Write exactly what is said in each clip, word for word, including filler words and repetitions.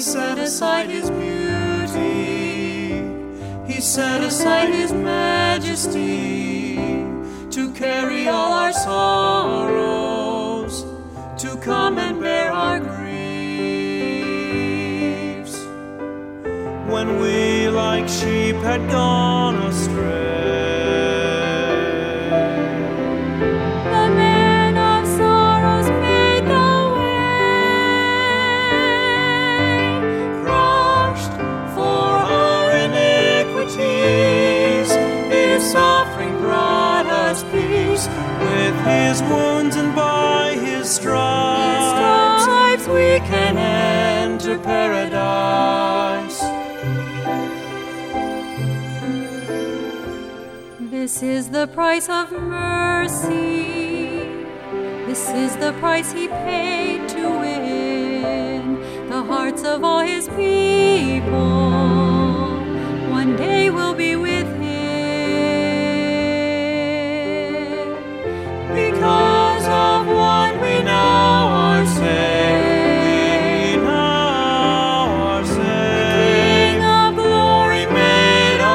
set aside his beauty, he set aside his majesty, to carry all our sorrows, to come and bear our griefs. When we like sheep had gone astray, with his wounds and by his stripes, stripes we can enter paradise. This is the price of mercy. This is the price he paid to win the hearts of all his people. One day we'll be with him. Because of one we now are saved, we now are saved. The King of glory made a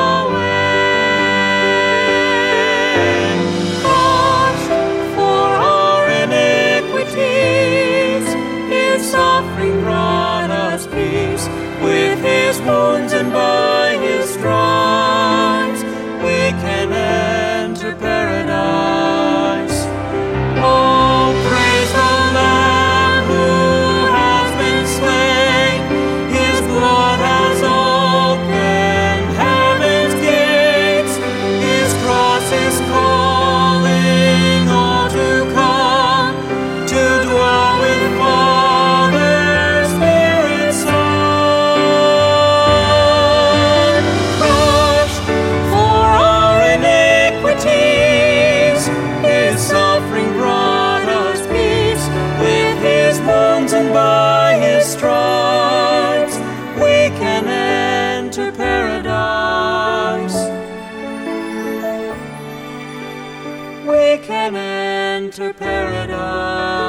way, crushed for our iniquities, his suffering brought us peace. With his wounds and by his stripes, we can enter paradise. Oh, praise the Lamb who has been slain. His blood has opened heaven's gates. His cross is calling all to come, to dwell with Father, Spirit, Son. Crushed for our iniquities, his suffering brought us peace. With his wounds and by his stripes, we can enter paradise. We can enter paradise.